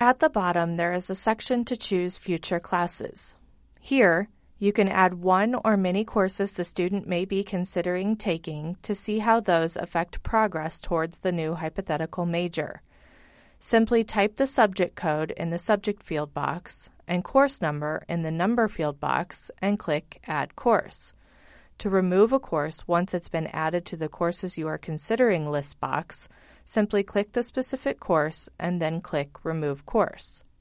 At the bottom, there is a section to choose future classes. Here, you can add one or many courses the student may be considering taking to see how those affect progress towards the new hypothetical major. Simply type the subject code in the subject field box and course number in the number field box and click Add Course. To remove a course once it's been added to the courses you are considering list box, simply click the specific course and then click Remove Course.